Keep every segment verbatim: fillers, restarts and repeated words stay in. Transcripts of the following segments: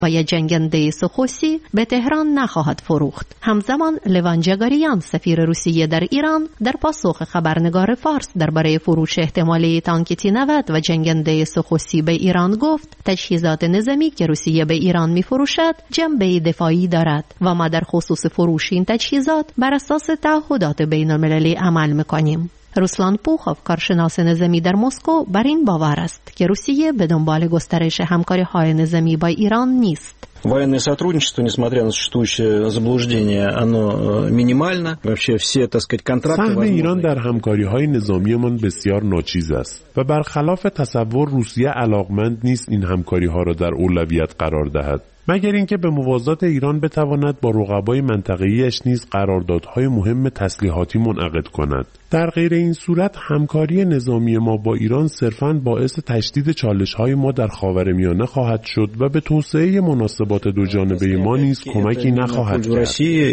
و یا جنگنده سخوسی به تهران نخواهد فروخت. همزمان لوان جگاریان سفیر روسیه در ایران در پاسخ خبرنگار فارس درباره فروش احتمالی تانک تی نود و جنگنده سخوسی به ایران گفت تجهیزات نظامی که روسیه به ایران می‌فروشد جنبه دفاعی دارد و ما در خصوص فروش این تجهیزات بر اساس تعهدات بین‌المللی عمل می‌کنیم. روسلان پوخوف کارشناس نظامی در مسکو بر این باور است که روسیه به دنبال گسترش همکاری‌های نظامی با ایران نیست. Военное сотрудничество, несмотря на существующее заблуждение, оно минимально. Вообще все, так сказать, контракты. سهم ایران در همکاری‌های نظامیمان بسیار ناچیز است و برخلاف تصور روسیه علاقمند نیست این همکاری‌ها را در اولویت قرار دهد. مگر اینکه به موازات ایران بتواند با رقبای منطقه‌ایش نیز قراردادهای مهم تسلیحاتی منعقد کند. در غیر این صورت همکاری نظامی ما با ایران صرفاً باعث تشدید چالش‌های ما در خاورمیانه خواهد شد و به توسعه مناسبات دو جانبه ما نیز کمکی نخواهد کرد.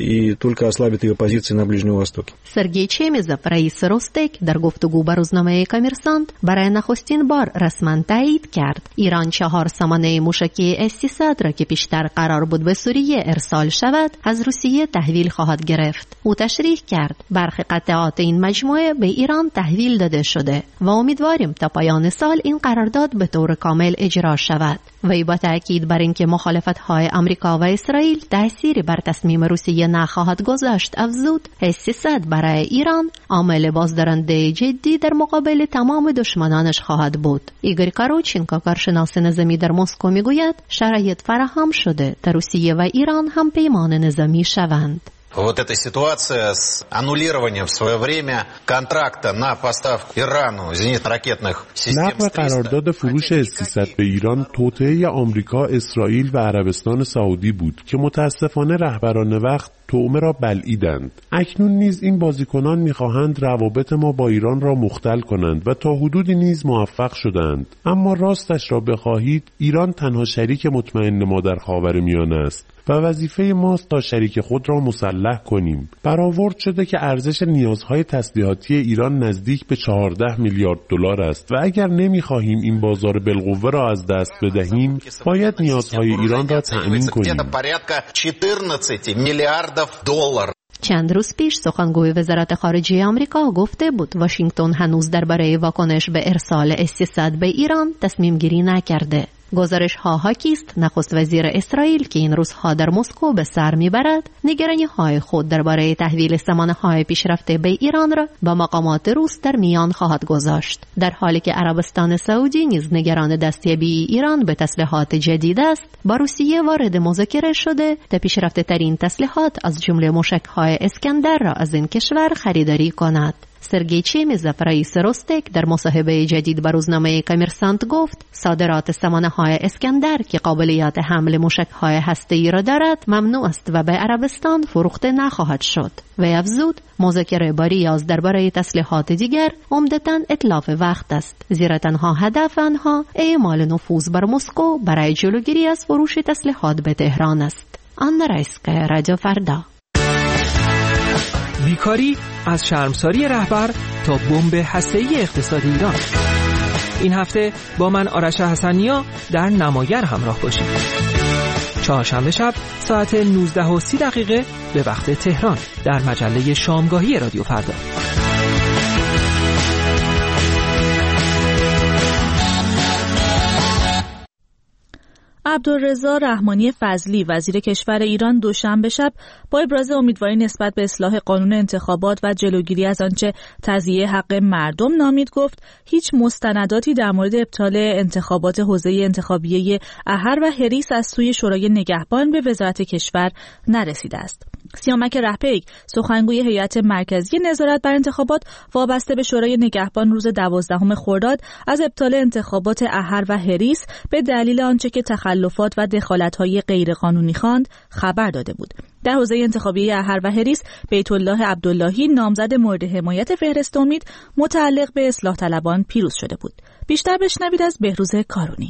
سرگئی چمیزوف رئیس روستک در گفتگو با روزنامه کامرسانت برای نخستین بار رسما تایید کرد ایران چهار سامانه موشکی اس سیصد را که پیشتر قرار بود به سوریه ارسال شود از روسیه تحویل خواهد گرفت. او تشریح کرد برخی قطعات این مجموعه به ایران تحویل داده شده و امیدواریم تا پایان سال این قرارداد به طور کامل اجرا شود. وی با تأکید بر اینکه مخالفت‌های آمریکا و اسرائیل تأثیری بر تصمیم روسیه نخواهد گذاشت افزود اس سیصد برای ایران عامل بازدارنده جدی در مقابل تمام دشمنانش خواهد بود. ایگور کاروچینکو کارشناس نظامی در مسکو میگوید شرایط فراهم шуде та Русия ва Иран هم پیمان نظامی شوند. Вот эта ситуация с аннулированием в свое время контракта на поставку Ирану зенитно-ракетных систем نقل قرارداد فروش اس سیصد به ایران توطئه آمریکا، اسرائیل و عربستان سعودی بود که متاسفانه رهبران وقت طعمه را بلعیدند. اکنون نیز این بازیکنان می‌خواهند روابط ما با ایران را مختل کنند و تا حدودی نیز موفق شدند. اما راستش را بخواهید ایران تنها شریک مطمئن ما در خاورمیانه است و وظیفه ماست تا شریک خود را مسلح کنیم. برآورد شده که ارزش نیازهای تسلیحاتی ایران نزدیک به چهارده میلیارد دلار است و اگر نمی‌خواهیم این بازار بالقوه را از دست بدهیم باید نیازهای ایران را تأمین کنیم. چند روز پیش سخنگوی وزارت خارجه آمریکا گفته بود واشنگتن هنوز درباره واکنش به ارسال اس سیصد به ایران تصمیم گیری نکرده. گزارش ها حاکی است نخست وزیر اسرائیل که این روزها در مسکو به سر میبرد نگرانی های خود درباره تحویل سامانه های پیشرفته به ایران را با مقامات روس در میان خواهد گذاشت، در حالی که عربستان سعودی نیز نگران دستیابی ایران به تسلیحات جدید است. با روسیه وارد مذاکره شده تا پیشرفته ترین تسلیحات از جمله موشک های اسکندر را از این کشور خریداری کند. سرگئی چمیزوف رئیس روستک در مصاحبه جدید با روزنامه کامرسانت گفت صادرات سامانه‌های اسکندر که قابلیت حمل موشک‌های هسته‌ای را دارد ممنوع است و به عربستان فروخته نخواهد شد. و افزود مذاکره با ریاض درباره تسلیحات دیگر عمدتاً اتلاف وقت است، زیرا تنها هدف آنها اعمال نفوذ بر مسکو برای جلوگیری از فروش تسلیحات به تهران است. آنا رایسکایا، رادیو فردا. بیکاری از شرمساری رهبر تا بمب هسته‌ای اقتصاد ایران. این هفته با من آرش حسنیا در نماگر همراه باشید. چهارشنبه شب ساعت نوزده و سی دقیقه به وقت تهران در مجله شامگاهی رادیو فردا. عبدالرضا رحمانی فضلی وزیر کشور ایران دوشنبه شب با ابراز امیدواری نسبت به اصلاح قانون انتخابات و جلوگیری از آنچه تضییع حق مردم نامید گفت هیچ مستنداتی در مورد ابطال انتخابات حوزه انتخابیه احر و هریس از سوی شورای نگهبان به وزارت کشور نرسیده است. سیامک رهپیک سخنگوی هیئت مرکزی نظارت بر انتخابات وابسته به شورای نگهبان روز دوازدهم خرداد از ابطال انتخابات احر و هریس به دلیل آنچه که تخلفات و دخالت‌های غیرقانونی خواند خبر داده بود. در حوزه انتخابی احر و هریس بیت الله عبداللهی نامزد مورد حمایت فهرست امید متعلق به اصلاح طلبان پیروز شده بود. بیشتر بشنوید از بهروز کارونی.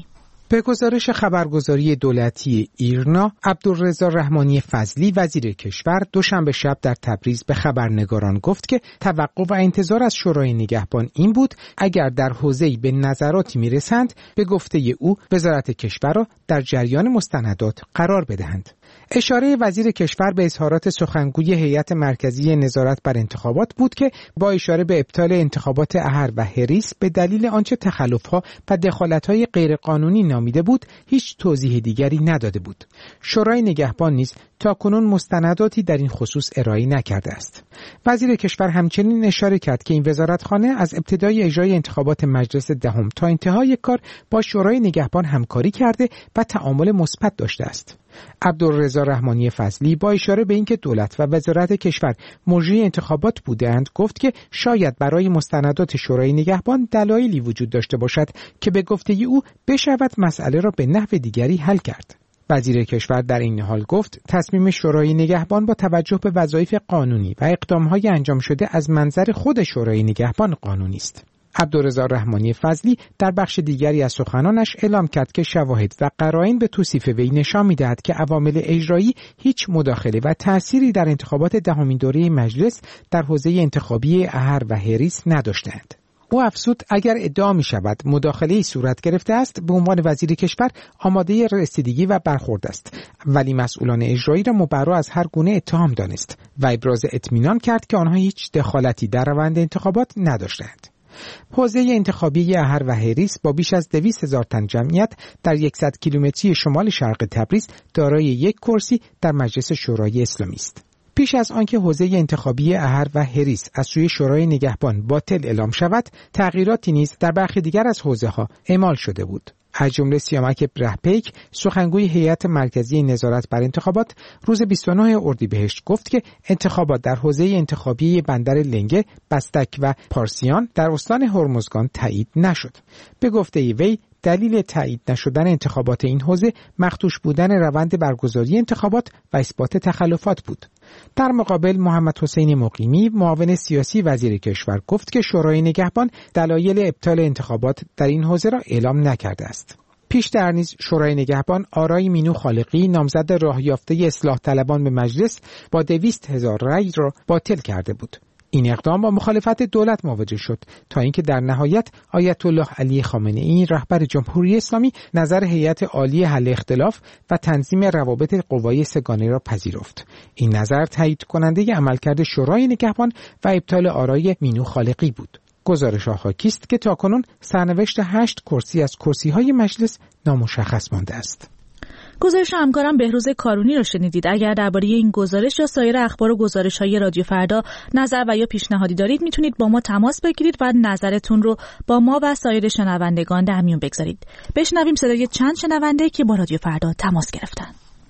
به گزارش خبرگزاری دولتی ایرنا، عبدالرضا رحمانی فضلی وزیر کشور دوشنبه شب در تبریز به خبرنگاران گفت که توقع و انتظار از شورای نگهبان این بود اگر در حوزه‌ای به نظراتی میرسند به گفته او وزارت کشور را در جریان مستندات قرار بدهند. اشاره وزیر کشور به اظهارات سخنگوی هیئت مرکزی نظارت بر انتخابات بود که با اشاره به ابطال انتخابات احر و هریس به دلیل آنچه تخلف‌ها و دخالت‌های غیرقانونی نامیده بود هیچ توضیح دیگری نداده بود. شورای نگهبان نیز تاکنون مستنداتی در این خصوص ارائه نکرده است. وزیر کشور همچنین اشاره کرد که این وزارتخانه از ابتدای اجرای انتخابات مجلس دهم تا انتهای کار با شورای نگهبان همکاری کرده و تعامل مثبت داشته است. عبدالرضا رحمانی فضلی با اشاره به اینکه دولت و وزارت کشور مجری انتخابات بودند گفت که شاید برای مستندات شورای نگهبان دلایلی وجود داشته باشد که به گفته او بشود مسئله را به نحو دیگری حل کرد. وزیر کشور در این حال گفت تصمیم شورای نگهبان با توجه به وظایف قانونی و اقدام‌های انجام شده از منظر خود شورای نگهبان قانونی است. عبدالرضا رحمانی فضلی در بخش دیگری از سخنانش اعلام کرد که شواهد و قرائن به توصیف وی نشان می‌دهد که عوامل اجرایی هیچ مداخله و تأثیری در انتخابات دهمین دوره مجلس در حوزه انتخابی احر و هریس نداشتند. او افزود اگر ادعا می شود مداخله‌ای صورت گرفته است به عنوان وزیر کشور آماده رسیدگی و برخورد است، ولی مسئولان اجرایی را مبرا از هر گونه اتهام دانست و ابراز اطمینان کرد که آنها هیچ دخالتی در روند انتخابات نداشتند. حوزه انتخابی احر و هریس با بیش از دویست هزار تن جمعیت در صد کیلومتری شمال شرق تبریز دارای یک کرسی در مجلس شورای اسلامی است. پیش از آنکه حوزه انتخابی احر و هریس از سوی شورای نگهبان باطل اعلام شود، تغییراتی نیز در برخی دیگر از حوزه‌ها اعمال شده بود. از جمله سیامک برهپیک، سخنگوی هیئت مرکزی نظارت بر انتخابات، روز بیست و نه اردیبهشت گفت که انتخابات در حوزه انتخابی بندر لنگه، بستک و پارسیان در استان هرمزگان تایید نشد. به گفته وی دلیل تایید نشدن انتخابات این حوزه مخدوش بودن روند برگزاری انتخابات و اثبات تخلفات بود. در مقابل محمد حسین مقیمی، معاون سیاسی وزیر کشور، گفت که شورای نگهبان دلایل ابطال انتخابات در این حوزه را اعلام نکرده است. پیشتر نیز شورای نگهبان آرای مینو خالقی، نامزد راه یافته اصلاح طلبان به مجلس، با دویست هزار رأی را باطل کرده بود. این اقدام با مخالفت دولت مواجه شد تا اینکه در نهایت آیت الله علی خامنه‌ای رهبر جمهوری اسلامی نظر هیئت عالی حل اختلاف و تنظیم روابط قوای سه‌گانه را پذیرفت. این نظر تایید کننده عملکرد شورای نگهبان و ابطال آرای مینو خالقی بود. گزارش حاکی است که تاکنون سرنوشت هشت کرسی از کرسی‌های مجلس نامشخص مانده است. گزارش همکارم بهروز کارونی رو شنیدید. اگر درباره این گزارش یا سایر اخبار و گزارش‌های رادیو فردا نظر و یا پیشنهادی دارید میتونید با ما تماس بگیرید و نظرتون رو با ما و سایر شنوندگان در میون بگذارید. بشنویم صدای چند شنونده که با رادیو فردا تماس گرفتن.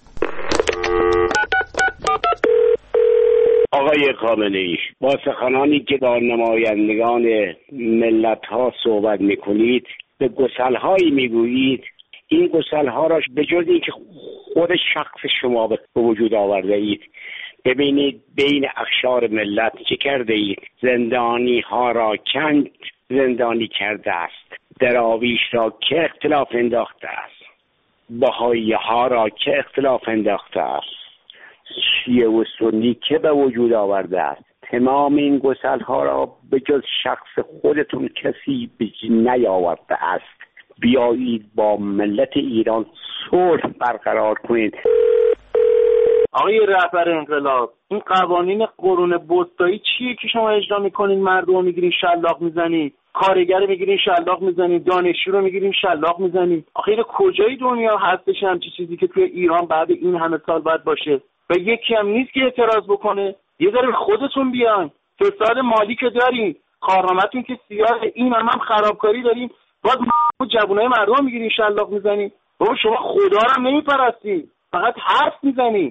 آقای خامنه‌ای، با سخنانی که با نمایندگان ملت‌ها صحبت می‌کنید به گسل‌هایی می‌گویید. این گسل‌ها را به جز اینکه خود شخص شما به وجود آورده اید، ببینید بین اقشار ملت چه کرده اید. زندانی ها را چند زندانی کرده است، دراویش را که اختلاف انداخته است، بهایی ها را که اختلاف انداخته است، شیعه و سنی که به وجود آورده است. تمام این گسل‌ها را به جز شخص خودتون کسی نیاورده است. بیایید با ملت ایران صلح برقرار کنید. آقای رهبر انقلاب، این قوانین قرون وسطایی چیه که شما اجرا میکنین؟ مردم رو میگیرین شلاق میزنید، کارگر رو میگیرین شلاق میزنید، دانشجو رو میگیرین شلاق میزنید. آخه این کجای دنیا هستش همچین چیزی که توی ایران بعد این همه سال باید باشه و یکی هم نیست که اعتراض بکنه؟ یه ذره خودتون بیان. فساد مالی که دارین، کارنامه‌تون که سیاه، این هم, هم خرابکاری دارین، باز جوونای مردم میگیرین شلاق میزنید. بابا شما خدا رو هم نمیپرستید، فقط حرف میزنید.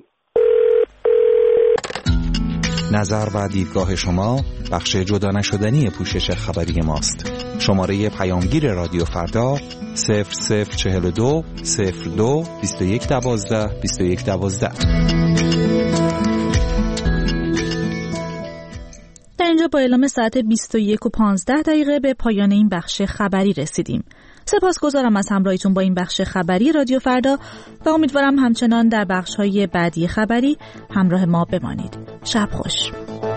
نظر و دیدگاه شما بخش جدا نشدنی پوشش خبری ماست. شماره پیامگیر رادیو فردا صفر صفر چهل و دو صفر دو بیست و یک دوازده بیست و یک دوازده. در اینجا با اعلام ساعت بیست و یک و پانزده دقیقه به پایان این بخش خبری رسیدیم. سپاسگزارم از همراهیتون با این بخش خبری رادیو فردا و امیدوارم همچنان در بخش‌های بعدی خبری همراه ما بمانید. شب خوش.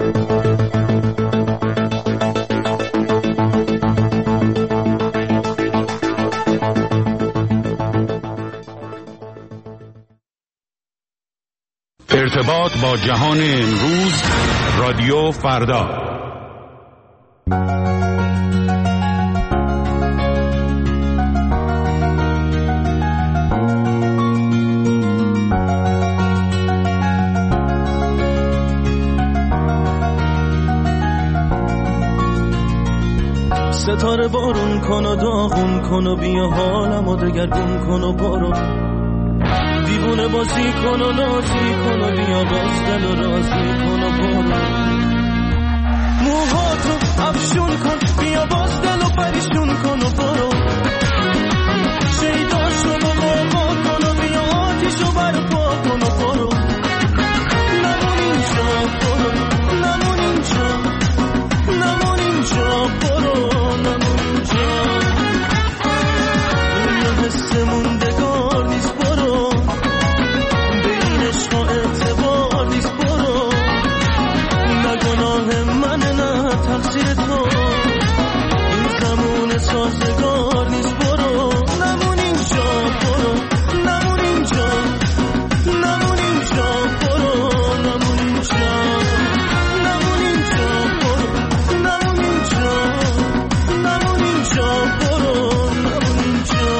ارتباط با جهان امروز، رادیو فردا. ستاره بارون کن و داغون کن و بیا حالمو دگرگون کن و برو، دیوونه بازی کن و نازی کن و بیا باز دل و رازی کن و برو، موهاتو افشون کن بیا باز دل و پریشون کن و برو، شیداشو بابا کن و بیا آتیشو برپا کن و برو، نمون اینجا برو، نمون اینجا، نمون اینجا برو، نمون اینجا، این حس موندگار نیست برو، به این عشق اعتبار نیست برو، نه گناه منه نه تقصیر تو، این زمون سازگار نیست برو، نمون اینجا برو، نمون اینجا، نمون اینجا برو، نمون اینجا، نمون اینجا برو، نمون اینجا، نمون اینجا برو، نمون اینجا.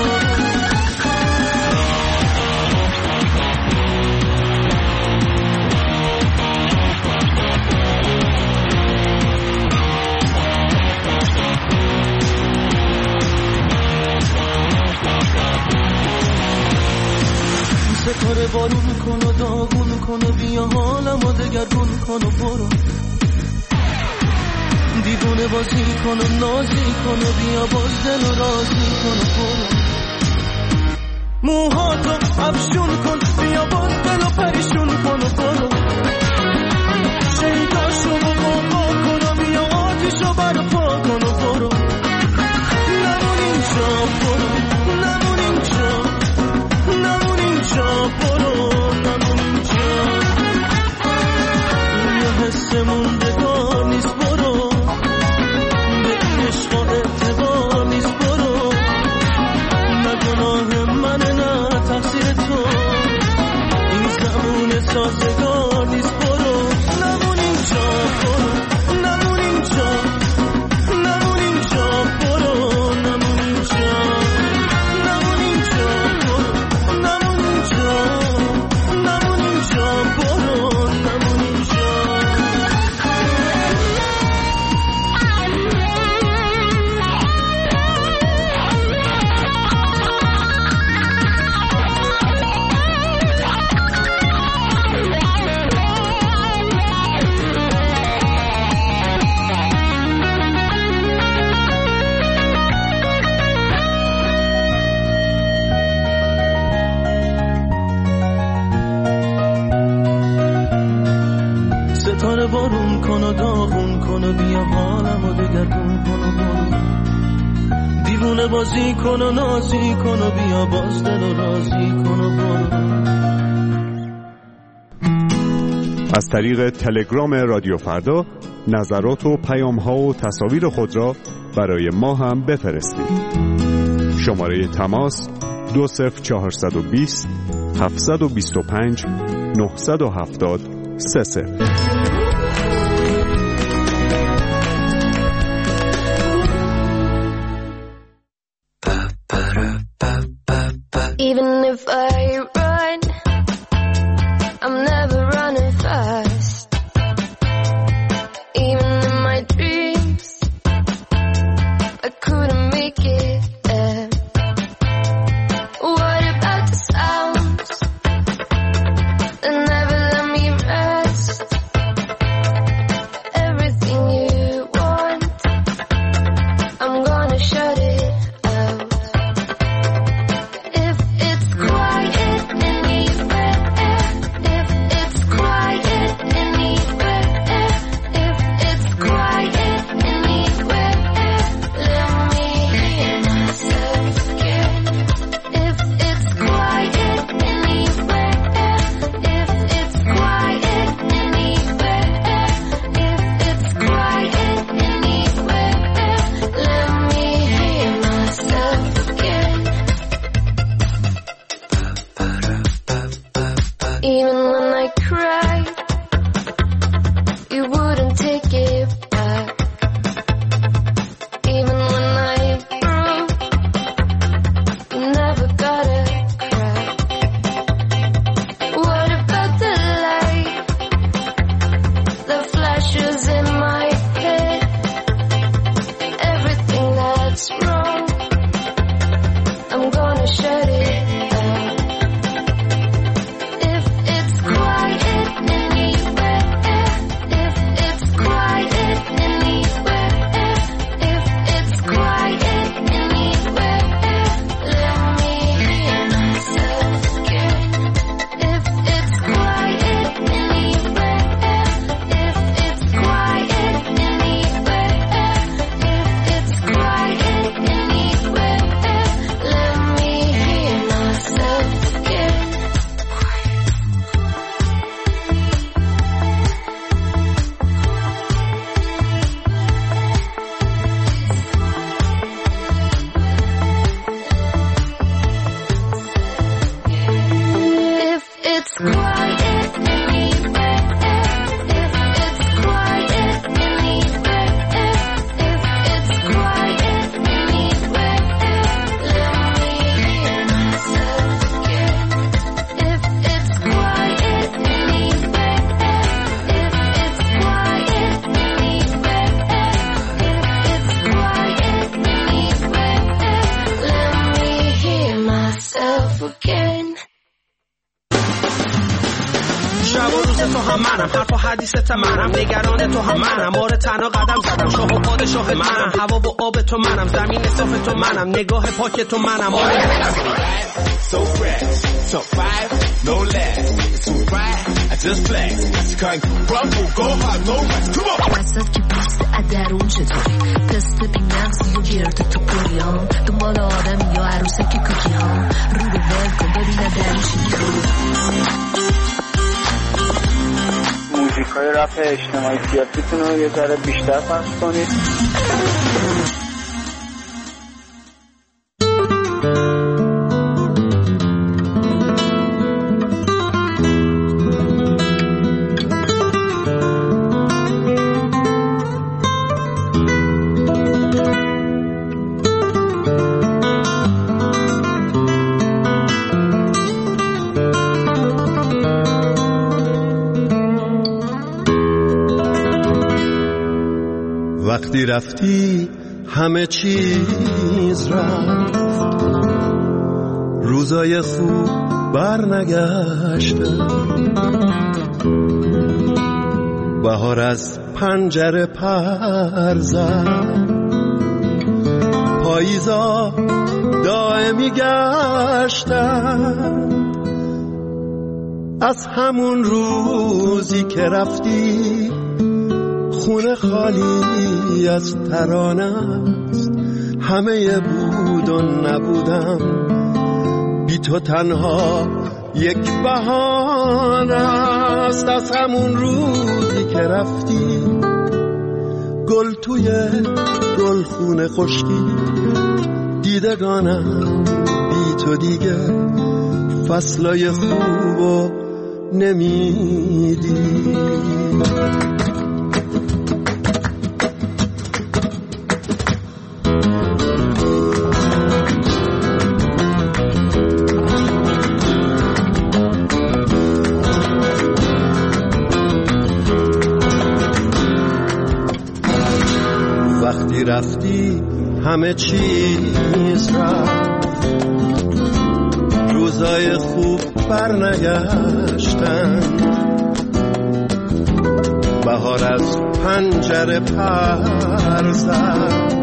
ستاره بارون کن و داغون کن و بیا حالمو دگرگون کن و برو، دیوونه بازی کن و نازی کن و بیا باز دل و رازی کن و برو، موهاتو افشون کن بیا باز دل و پریشون کن و برو، شیداشو بابا کن و بیا آتیشو برپا کن و برو، نمون اینجا برو، نمون اینجا، نمون اینجا برو، نمون اینجا، یه حس موندگار نیست برو، به این عشق اعتبار نیست برو، نه گناه منه نه تقصیر تو، این زمون سازگار نیست برو، نمون اینجا برو، نمون اینجا، نمون اینجا برو، نمون اینجا، نمون اینجا برو، نمون اینجا، نمون اینجا برو، نمون اینجا. ستاره بارون کن و داغون کن و بیا حالمو دگرگون کن و برو، دیوونه بازی کن و نازی کن و بیا باز دل و رازی کن و برو. از طریق تلگرام رادیو فردا نظرات و پیام‌ها و تصاویر خود را برای ما هم بفرستید. شماره تماس دو صفر چهارصد و بیست هفتصد و بیست و پنج نهصد و هفتاد سه صفر. Even if I run, I'm never running fast. Even in my dreams, I couldn't make it there. What about the sounds that never let me rest? Even when I cried, you wouldn't take it back. Even when I broke, you never got a crack. What about the light that flashes in my head? Everything that's wrong, I'm gonna shut it down. If it's quiet anywhere, if it's quiet anywhere, if it's quiet anywhere, let me hear myself again. If it's quiet anywhere, if it's quiet anywhere, if it's quiet anywhere, let me hear myself again. If it's quiet anywhere, if it's quiet anywhere, if it's quiet anywhere, let me hear myself again. If it's quiet anywhere, if it's quiet anywhere, if it's quiet anywhere, let me hear myself again. شب و روز تو هم منم، حرف و حدیثت منم، نگران تو هم منم، آره تنها قدم زدم، شاه و پادشاه منم، هوا و آب تو منم، زمین صاف تو منم، نگاه پاک تو منم، آره So fresh, so five, no less. So right, I just flex. Can't crumble, go hard, no rest. Come on. وسط که پوست ادرون چطوری تست بی مغزی و گرد تو پریام دنبال آدم یا عروسه که کوکی ها رو رو ول کن ببینه درش موزیک های رپ اجتماعی سیاسیتون رو یه ذره بیشتر پخش کنید. وقتی رفتی همه چیز رفت، روزای خوب بر نگشتن، بهار از پنجره پر زد، پاییزا دائمی گشتن، از همون روزی که رفتی خونه خالی از ترانه است، همه بود و نبودم، بی تو تنها یک بهانه است. از همون روزی که رفتی گل توی گل خونه خشکی، دیدگانم بی تو دیگه فصلای خوبو نمیدی. وقتی رفتی همه چیز رفت، روزای خوب بر نگشتن، بهار از پنجره پر زد،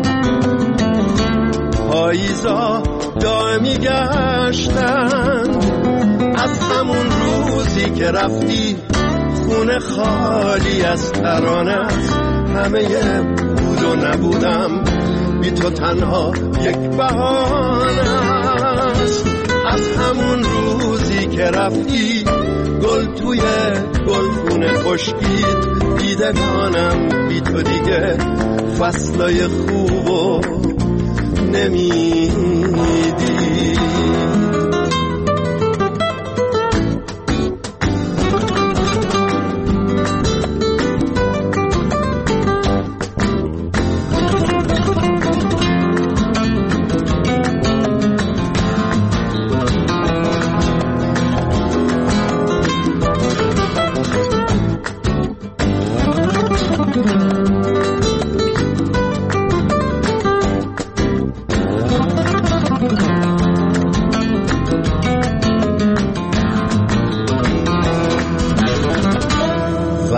پاییزا دائمی گشتن، از همون روزی که رفتی خونه خالی از ترانه است، همه بود و نبودم، بی تو تنها یک بهانه است. از همون روزی که رفتی گل توی گلخونه خشکید، دیدگانم بی تو دیگه فصلای خوبو نمیدی.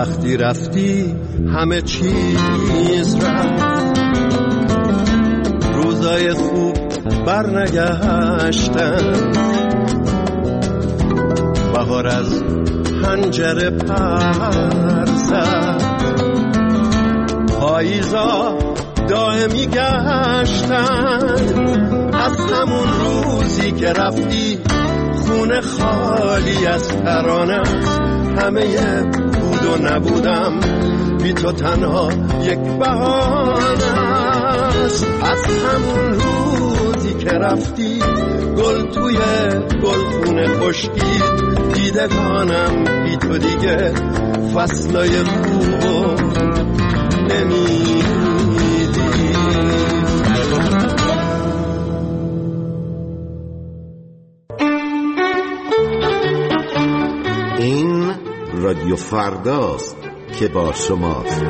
وقتی رفتی همه چیز رفت، روزای خوب برنگشتن، بهار از پنجره پر زد، پاییزا دائمی گشتن، از همون روزی که رفتی خونه خالی از ترانه، همه بود و نبودم بی تو تنها یک بهانه است. از همون روزی که رفتی گل توی گلخونه خشکید، دیدگانم بی تو دیگه فصلای خوبو نمیدید. این رادیو فرداست که با شماست.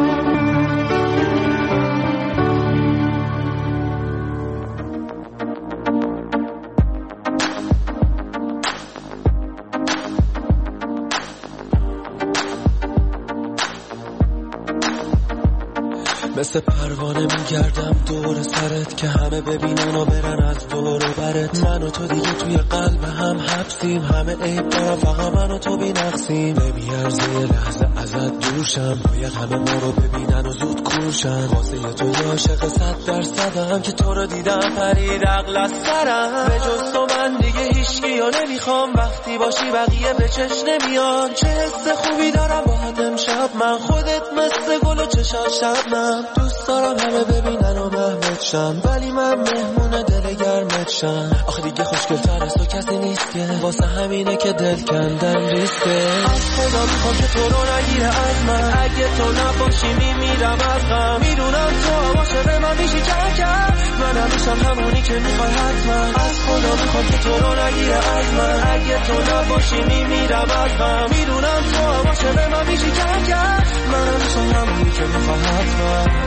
مثل پروانه میگردم دور سرت که همه ببینن و برن از دور و برت. من و تو دیگه توی قلب هم حبسیم، همه عیب دارم فقط من و تو بی نقصیم. نمیارزه یه لحظه ازت دورشم، باید همه ما رو ببینن و زود کورشن. واسه تو یه عاشق صد درصدم که تو رو دیدم پرید عقل از سرم. به جز تو من دیگه هیچکی ها نمیخوام، وقتی باشی بقیه به چش نمیان. چه حس خوبی دارم باهات امشب من، خودت مثل گل و چشات شبنم. دوست دارم همه ببینن و محمد شم، ولی من مهمون دل گرمت شم. آخه دیگه خوشگل‌تر از تو کسی نیست که، واسه همینه که دل کندن ریسکه. از خدا میخوام که تو رو نگیره از من، اگه تو نباشی میمیرم از غم. میدونم تو باشه به من میشی کم کم، من همیشم همونی که میخوای حتما. از خدا میخوام که تو رو نگیره از من، اگه تو نباشی میمیرم از غم. میدونم تو باشه به من میشی کم کم، من همیشم همونی که میخوای حتما.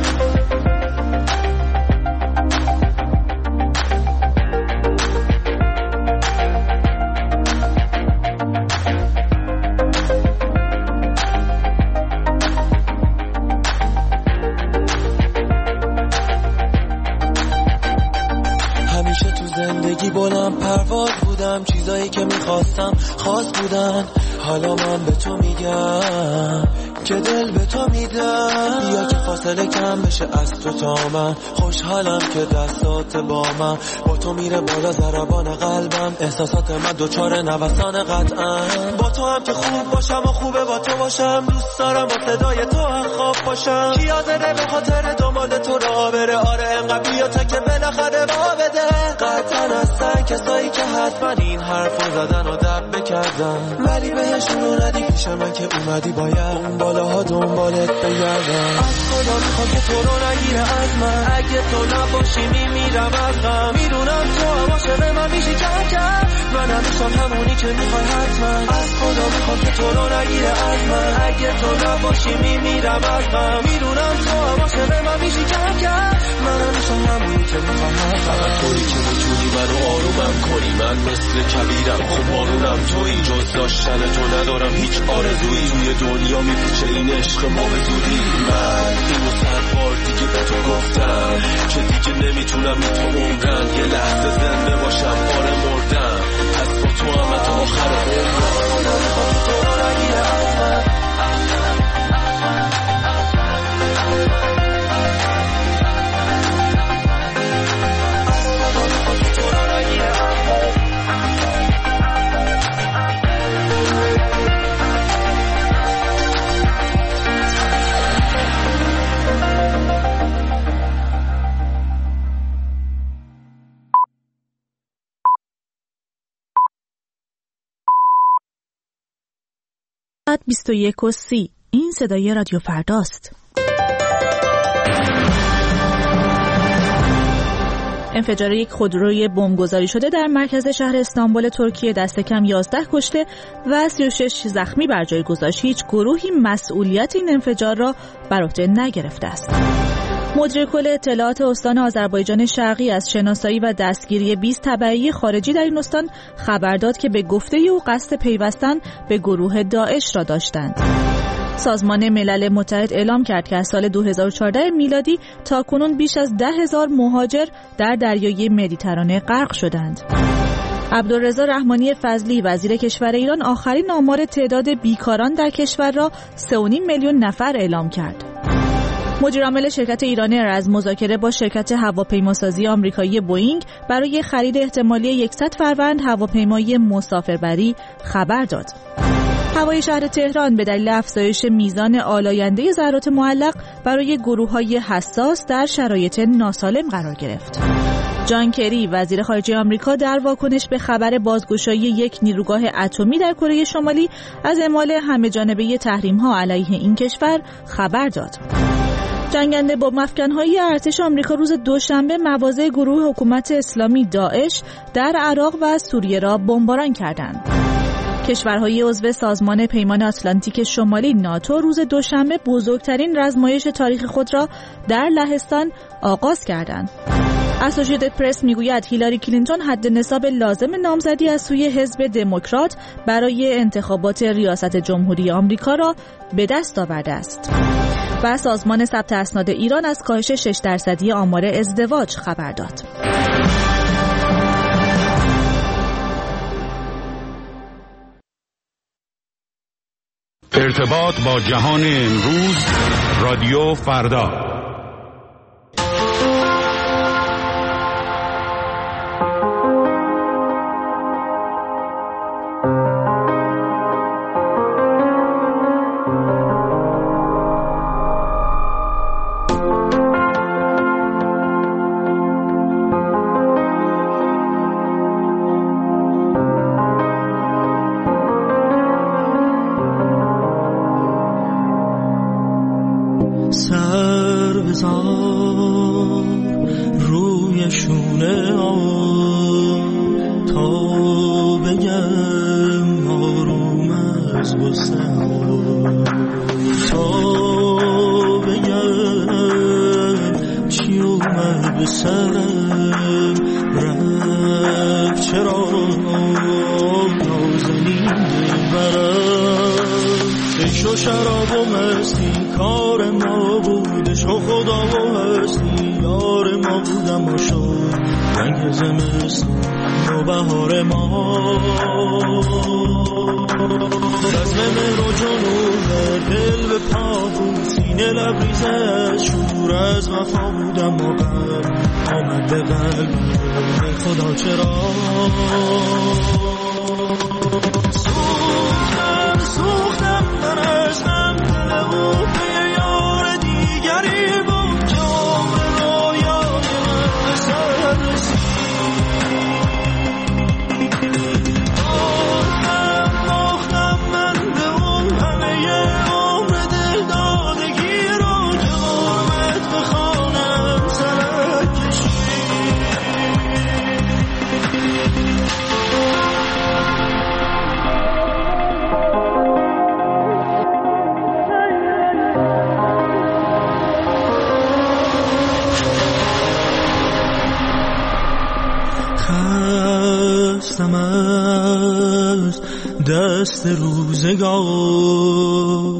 همیشه تو زندگی بلند پرواز بودم، چیزایی که میخواستم خاص بودن. حالا من به تو میگم که دل به تو میدم، بیا که فاصله کم بشه از تو تا من. خوشحالم که دستات با من، با تو میره بالا ضربان قلبم. احساسات من دوچار نوسان قطعا، با تو هم که خوب باشم و خوبه با تو باشم. دوست دارم با صدای تو هم خواب باشم، کی حاضره به خاطر دنبال تو را بره. آره انقدر بیا تا که بالاخره با بده. قطعا هستن کسایی که حتما این حرفو زدن و دب بکردن، ولی بهشون رو ندی پیش من که اومدی باید اون بالاها دنبالت بگردم. از خدا میخوام که تو رو نگیره از من، اگه تو نباشی میمیرم از غم. میدونم تو باشه به من میشی کم کم، من همیشم همونی که میخوای حتما. از خدا میخوام که تو رو نگیره از من، اگه تو نباشی میمیرم از غم. میدونم تو باشه به من میشی کم کم، من همیشم همونی که میخوای حتما. فقط تویی که میتونی منو آرومم کنی، من مثل کبیرم خب بارونم تویی. جز داشتن تو ندارم هیچ آرزویی، توی دنیا میپیچه این عشق ما به زودی. من اینو صد بار دیگه به تو گفتم که دیگه نمیتونم این تو عمرن یه لحظه زنده باشم. آره مردم پس با تو هم تا آخر عمرم. تو رو نگیره از من، بیست و یک و سی. این صدای رادیو فرداست. انفجار یک خودروی بمبگذاری شده در مرکز شهر استانبول ترکیه دست کم یازده کشته و سی و شش زخمی بر جای گذاشت. هیچ گروهی مسئولیت این انفجار را بر عهده نگرفته است. مدیر کل اطلاعات استان آذربایجان شرقی از شناسایی و دستگیری بیست تبعی خارجی در این استان خبر داد که به گفته او قصد پیوستن به گروه داعش را داشتند. سازمان ملل متحد اعلام کرد که از سال دو هزار و چهارده میلادی تا کنون بیش از ده هزار مهاجر در دریای مدیترانه غرق شدند. عبدالرضا رحمانی فضلی وزیر کشور ایران آخرین آمار تعداد بیکاران در کشور را سه و نیم میلیون نفر اعلام کرد. مدیرعامل شرکت ایران ایر از مذاکره با شرکت هواپیماسازی آمریکایی بوئینگ برای خرید احتمالی صد فروند هواپیمای مسافربری خبر داد. هوای شهر تهران به دلیل افزایش میزان آلاینده ذرات معلق برای گروه‌های حساس در شرایط ناسالم قرار گرفت. جان کری وزیر خارجه آمریکا در واکنش به خبر بازگشایی یک نیروگاه اتمی در کره شمالی از اعمال همه‌جانبه تحریم‌ها علیه این کشور خبر داد. جنگنده با مفکن‌های ارتش آمریکا روز دوشنبه مواضع گروه حکومت اسلامی داعش در عراق و سوریه را بمباران کردند. کشورهای عضو سازمان پیمان آتلانتیک شمالی ناتو روز دوشنبه بزرگترین رزمایش تاریخ خود را در لهستان آغاز کردند. اسوسییتد پرس میگوید هیلاری کلینتون حد نصاب لازم نامزدی از سوی حزب دموکرات برای انتخابات ریاست جمهوری آمریکا را به دست آورده است. و سازمان ثبت اسناد ایران از کاهش شش درصدی آمار ازدواج خبر داد. ارتباط با جهان امروز رادیو فردا. دست روزگار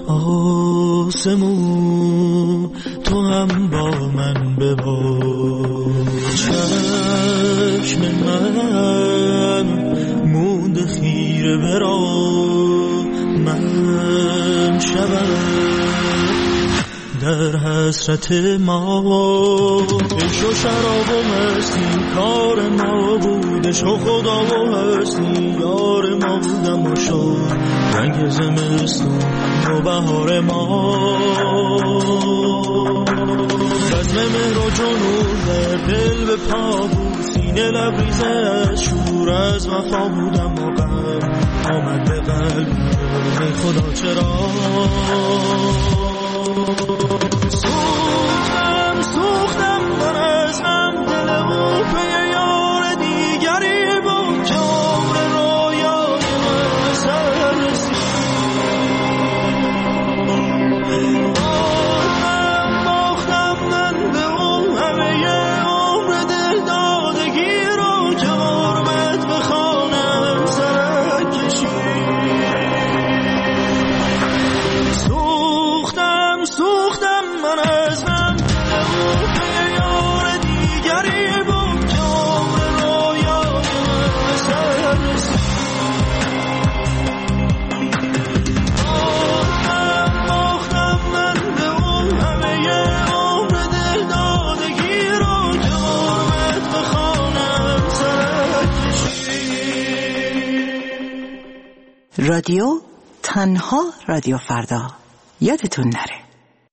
آسمون تو هم با من ببار چشم من موند خیره برا من شبم در حسرت ما عشق و شراب و مستی کار ما بود عشق و خدا و هستی یار ما بودم و شد رنگ زمستون و بهار ما بزم مهر و جنون در دل به پا بود سینه لبریزه از شور از وفا بودم و غم آمد به قلب خدا چرا سوختم سوختم من از هم دلمو پی یار دیگری بود جور رویای من سر رسید باختم باختم من به اون همه عمر دل دادگی رو که غربت بخوانم سرک کشید رادیو، تنها رادیو فردا. یادتون نره.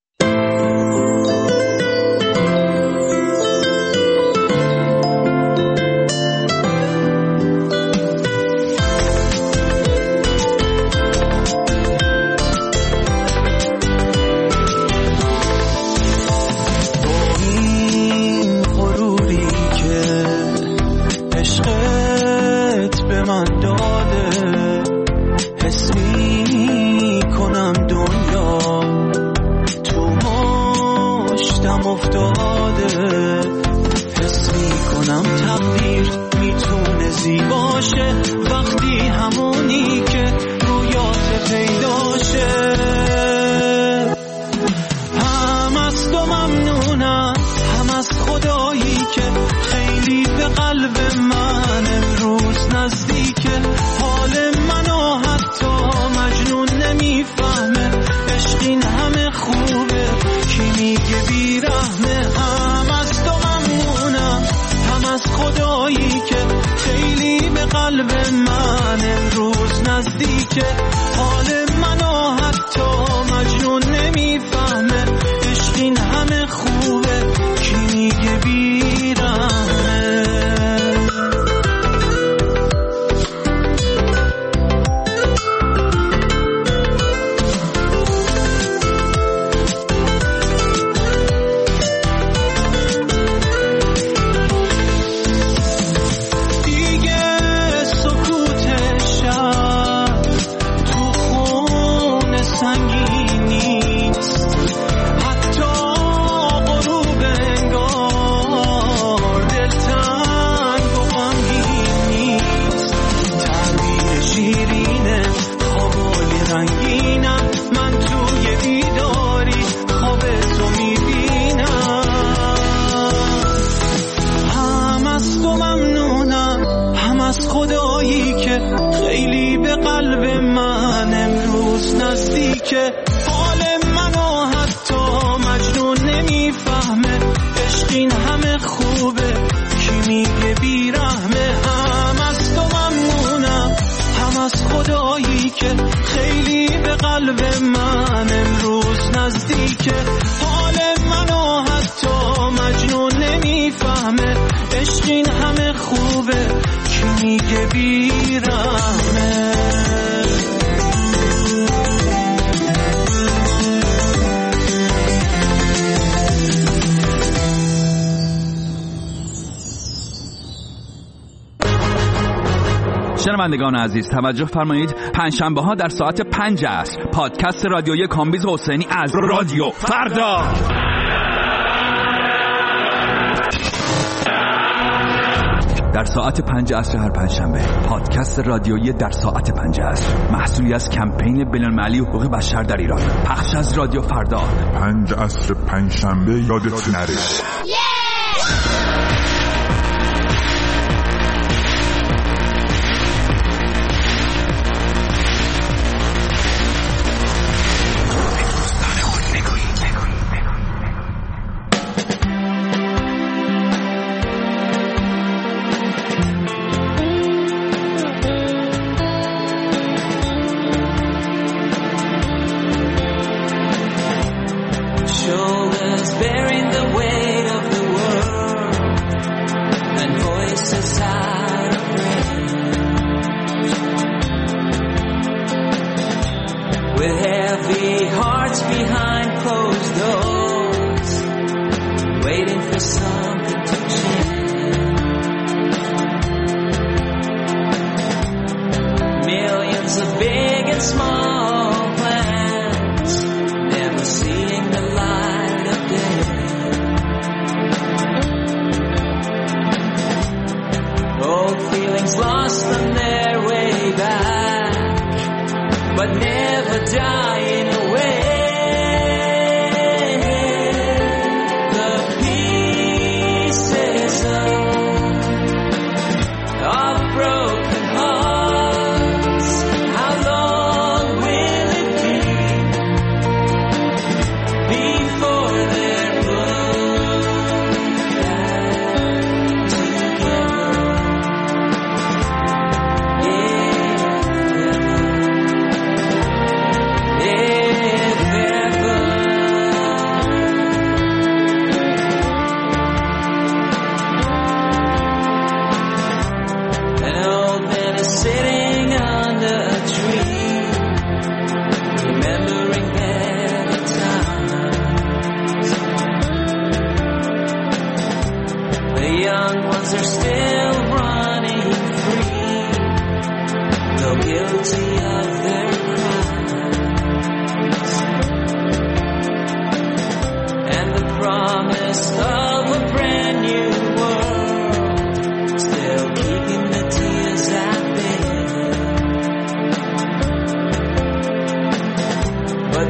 شنوندگان عزیز توجه فرمایید، پنجشنبه ها در ساعت پنج عصر پادکست رادیویی کامبیز حسینی از رادیو فردا. در ساعت پنج عصر هر پنجشنبه پادکست رادیویی در ساعت پنج عصر، محصولی از کمپین بین‌المللی حقوق بشر در ایران، پخش از رادیو فردا. پنج عصر پنجشنبه یادت نره.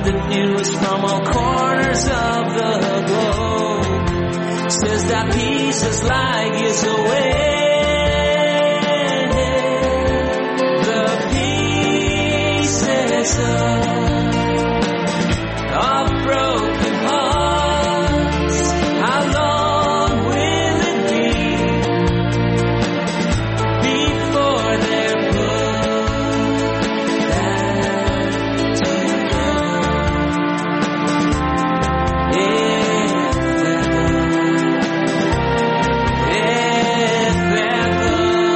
Dropping news from all corners of the globe says that peace is like years away. The pieces of, of broken hearts, how long will it be before they're put back together? If ever, if ever.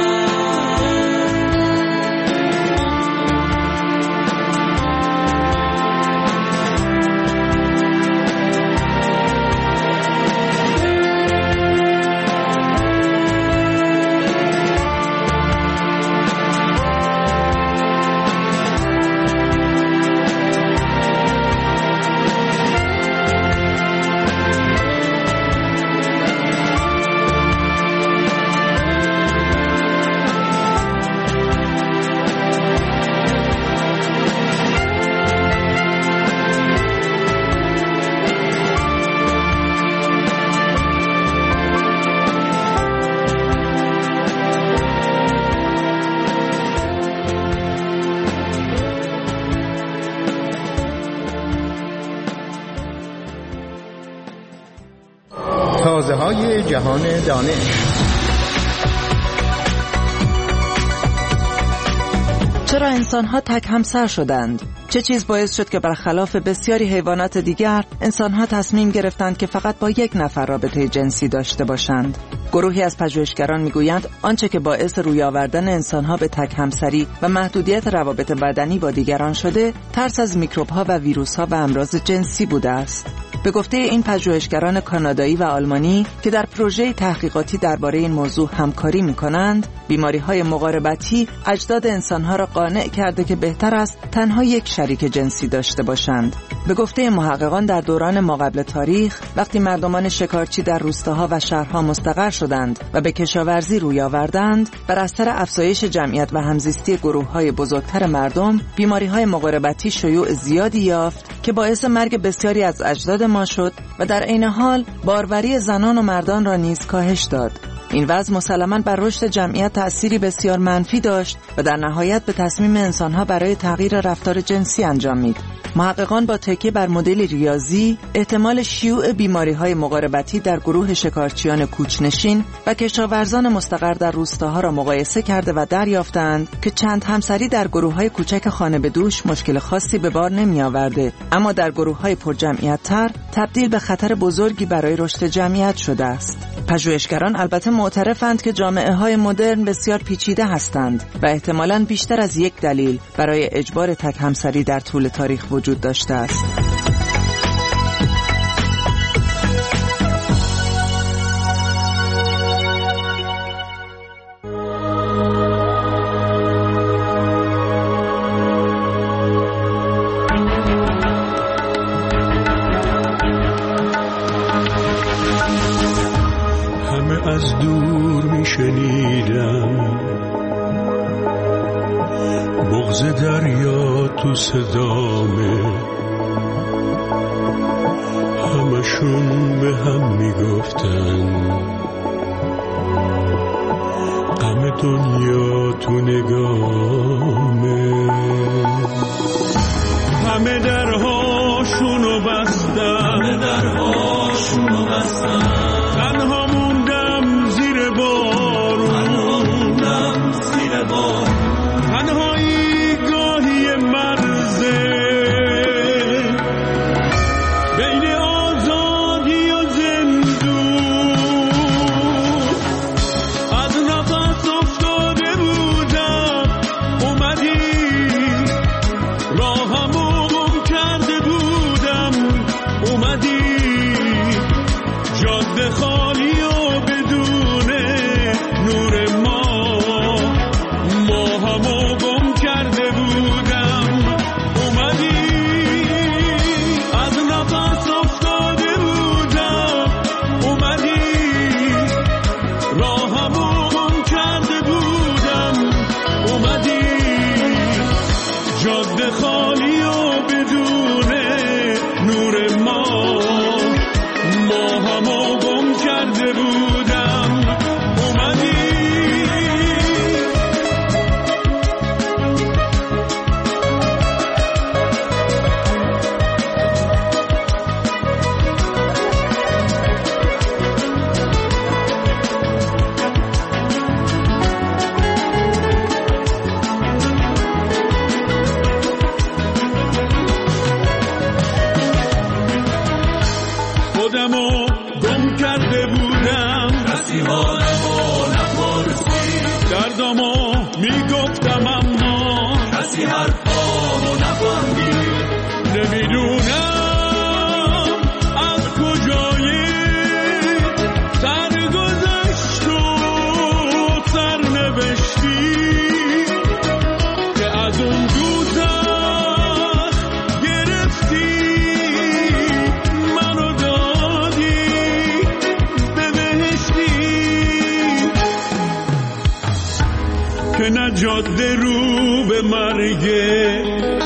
تازه های جهان دانش. چرا انسان‌ها تک همسر شدند؟ چه چیز باعث شد که برخلاف بسیاری حیوانات دیگر انسان‌ها تصمیم گرفتند که فقط با یک نفر رابطه جنسی داشته باشند؟ گروهی از پژوهشگران میگویند آنچه که باعث روی آوردن انسان‌ها به تک همسری و محدودیت روابط بدنی با دیگران شده، ترس از میکروب‌ها و ویروس‌ها و امراض جنسی بوده است. به گفته این پژوهشگران کانادایی و آلمانی که در پروژه تحقیقاتی درباره این موضوع همکاری می‌کنند، بیماری‌های مقاربتی اجداد انسان‌ها را قانع کرده که بهتر است تنها یک شریک جنسی داشته باشند. به گفته محققان در دوران ماقبل تاریخ، وقتی مردمان شکارچی در روستاها و شهرها مستقر شدند و به کشاورزی روی آوردند، بر اثر افزایش جمعیت و همزیستی گروه‌های بزرگتر مردم، بیماری‌های مقاربتی شیوع زیادی یافت که باعث مرگ بسیاری از اجداد ما شد و در عین حال باروری زنان و مردان را نیز کاهش داد. این وضع مسلماً بر رشد جمعیت تأثیری بسیار منفی داشت و در نهایت به تصمیم انسان‌ها برای تغییر رفتار جنسی انجامید. محققان با تکیه بر مدل ریاضی احتمال شیوع بیماری‌های مقاربتی در گروه شکارچیان کوچ‌نشین و کشاورزان مستقر در روستاها را مقایسه کرده و دریافتند که چند همسری در گروه‌های کوچک خانه به دوش مشکل خاصی به بار نمی‌آورده، اما در گروه‌های پرجمعیت‌تر تبدیل به خطر بزرگی برای رشد جمعیت شده است. پژوهشگران البته معترفند که جامعه‌های مدرن بسیار پیچیده هستند و احتمالاً بیشتر از یک دلیل برای اجبار تک همسری در طول تاریخ وجود داشته است. همه از دور میشنیدم بغض دریا تو صدامه، همشون به هم میگفتن غم دنیا تو نگامه. همه درهاشونو بستن، همه درهاشونو بستن، تنها موندم زیر بارون، تنها موندم زیر بارون، تنهایی گاهی مرزه بین آزادی و زندون. از نفس افتاده بودم اومدی، راهمو گم کرده بودم اومدی، جاده خالی و بدون نور ما، ما همو گم کرده بودم اومدی. از نفس افتاده بودم اومدی، راهمو گم کرده بودم اومدی، جاده خالی و بدون نور ما ما همو گم کرده بودم اومدی خودمو گم کرده بودم کسی حالمو نپرسی دردمو میگفتم اما کسی حرفامو نفهمی نمیدونم از کجایی سرگذشت و سرنوشتی که از اون دوزخ گرفتی منو دادی به بهشتی که نه جاده رو به مرگه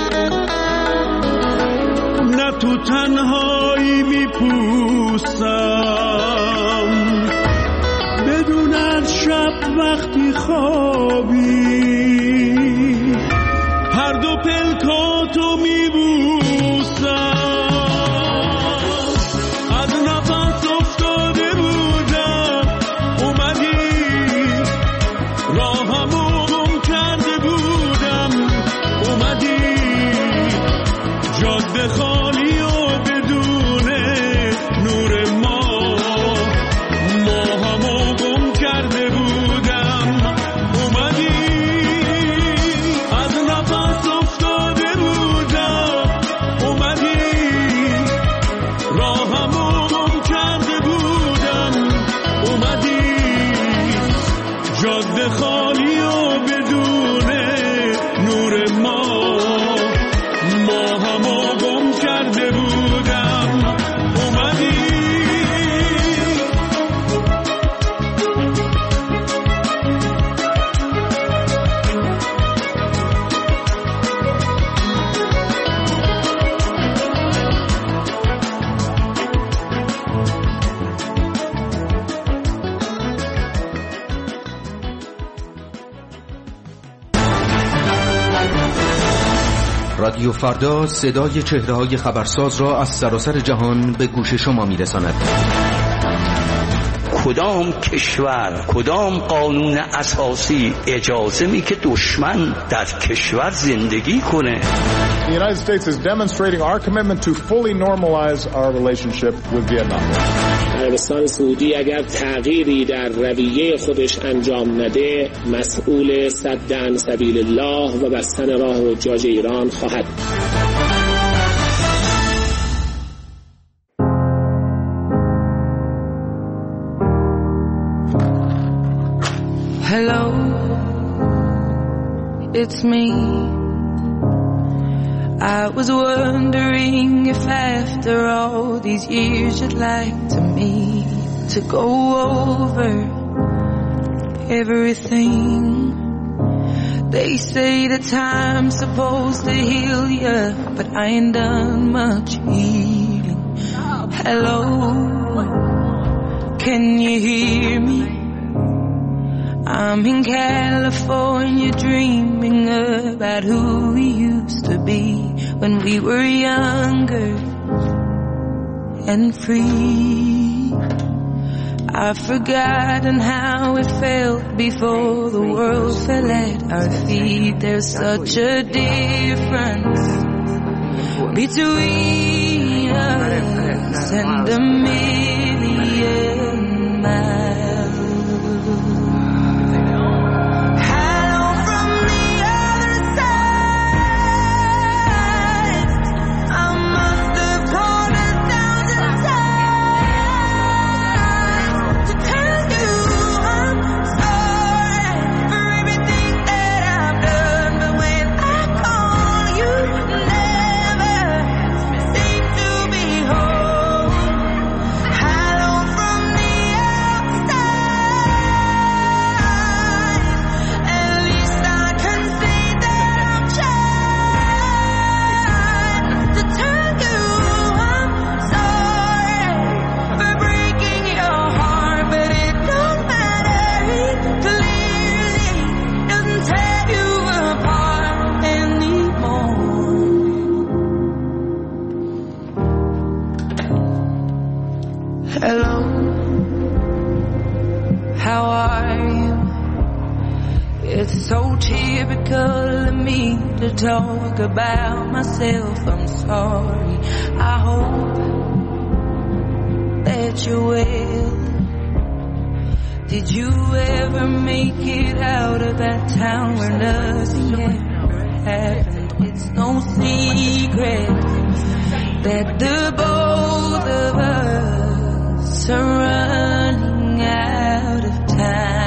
نه تو تنهایی میپوسم بدون از شب وقتی خوابی هر دو پلکاتو میبوسم از نفس افتاده بودم اومدی راهمو گم کرده بودم اومدی جاده خالی و بدون نور ما ما همو گم کرده بودم اومدی از نفس افتاده بودم اومدی راهمو گم کرده بودم اومدی جاده خالی و بدون نور ما ما همو گم کرده بودم اومدی رادیو فردا صدای چهره‌های خبرساز را از سراسر جهان به گوش شما می‌رساند. کدام کشور کدام قانون اساسی اجازه می که دشمن در کشور زندگی کنه؟ The United States is demonstrating our commitment to fully normalize our relationship with Vietnam. عربستان سعودی اگر تغییری در رویه خودش انجام نده مسئول سدن سبیل الله و بستن راه حجاج ایران خواهد. Hello, it's me. I was wondering if after all these years you'd like to me to go over everything. They say that time's supposed to heal ya, but I ain't done much healing. Hello, can you hear me? I'm in California dreaming about who we used to be when we were younger and free. I've forgotten how it felt before the world fell at our feet. There's such a difference between us and a million miles. From typical of me to talk about myself. I'm sorry. I hope that you're well. Did you ever make it out of that town where nothing ever happened? It's no secret that the both of us are running out of time.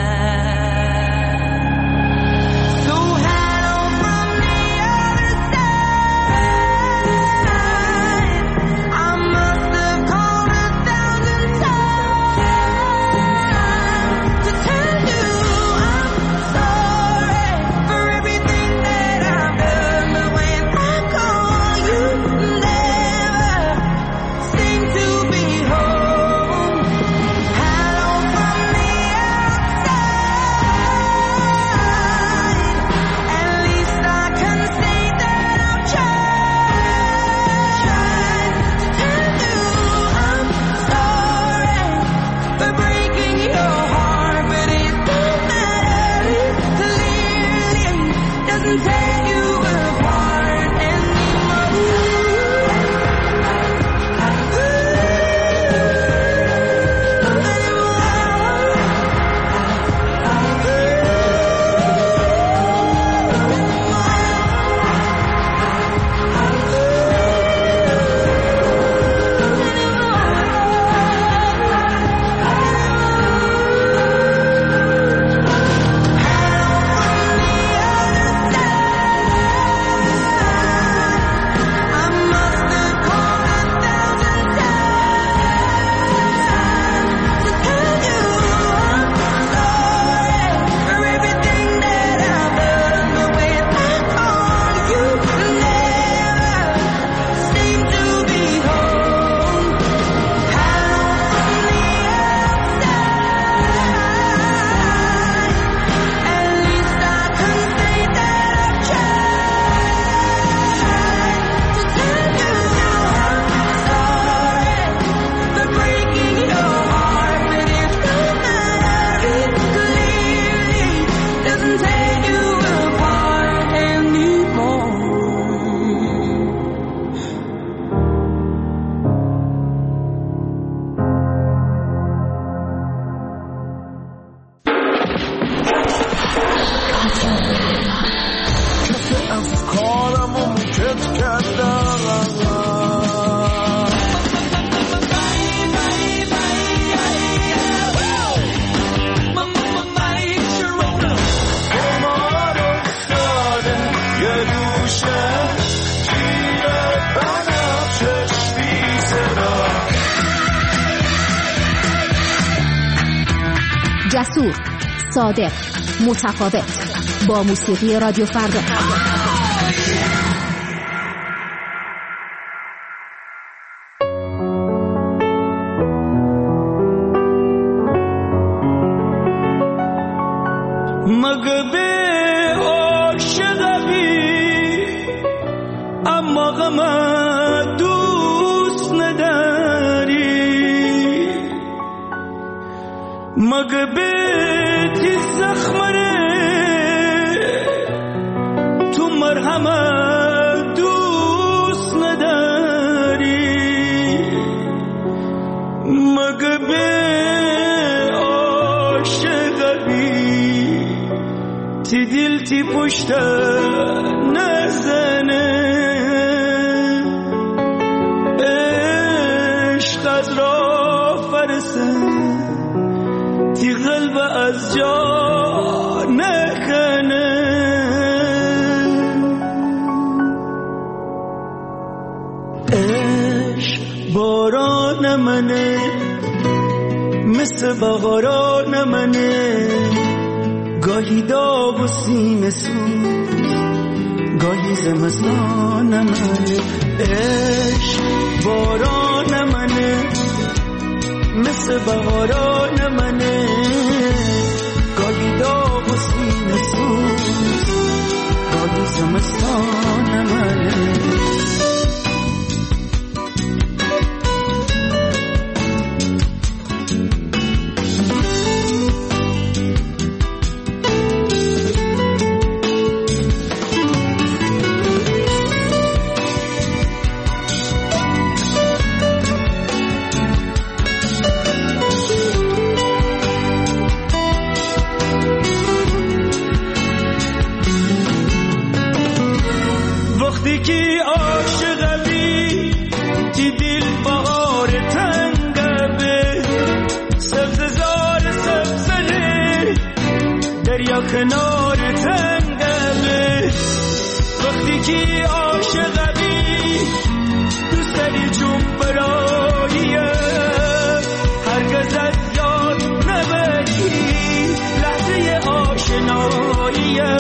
جسور، صادق، متفاوت، با موسیقی رادیو فردا. مگه به عاشقی اما غم دوست نداری، مگه به تی زخمره تو مرهم دوست نداری، مگه به تی دل تی پشت نزنه، عشق از را فرسه تی قلب از جا نکنه. عشق باران منه مثل بهاران منه، گاهی داغ و سینه سوز گاهی زمستان منه. عشق باران منه مثل بهاران منه، گاهی داغ و سینه سوز گاهی زمستان منه. عاشقی تی دل بهار تنگبه سبز زار سبزه دریا کنار تنگبه وقتی که عاشقی دوست داری چون براییه هرگز از یاد نبری لحظه آشناییه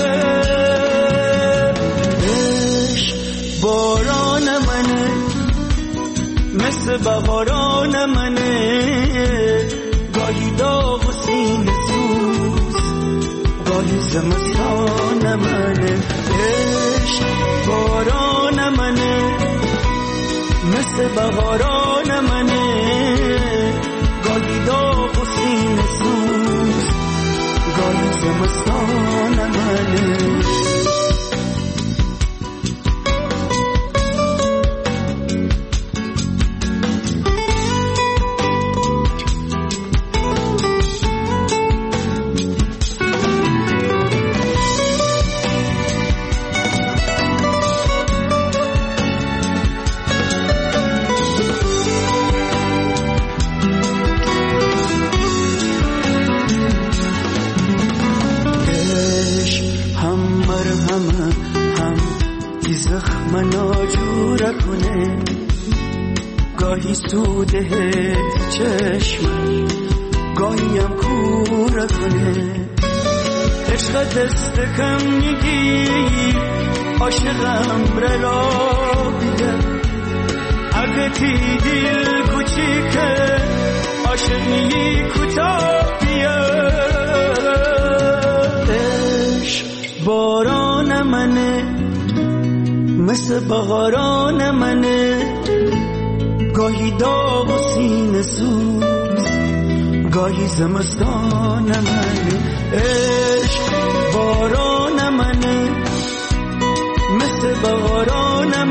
عشق باران منه مثل بهاران منه گاهی داغ و سینه سوز گاهی زمستان منه عشق باران منه مثل بهاران منه گاهی داغ و سینه سوز گاهی زمستان منه گاهی سوده چشم گاهی هم کور کنه عشق دست کم میگی عاشقم را بیده اگه تی دل کوچیکه عاشق میگی کوتاه بیا عشق باران منه مثل بهاران منه گاهی داغ و سینه سوز گاهی زمستان منه عشق باران منه مثل بهاران